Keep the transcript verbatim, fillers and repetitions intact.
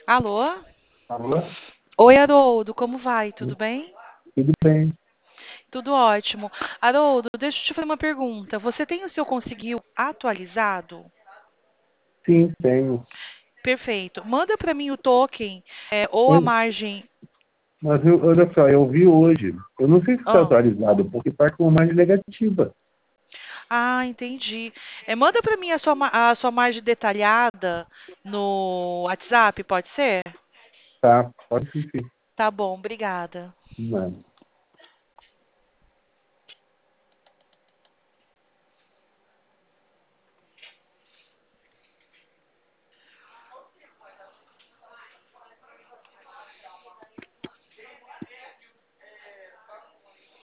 Alô? Alô? Oi, Haroldo, como vai? Tudo bem? Tudo bem? Tudo ótimo. Haroldo, deixa eu te fazer uma pergunta. Você tem o seu conseguiu atualizado? Sim, tenho. Perfeito. Manda para mim o token é, ou a Eu- margem. mas eu, olha só, eu vi hoje. Eu não sei se está Ah, atualizado, porque está com uma margem negativa. ah, entendi. É, manda para mim a sua, ma- a sua margem detalhada no WhatsApp, pode ser? Tá, pode sim, sim. Tá bom, obrigada. Não.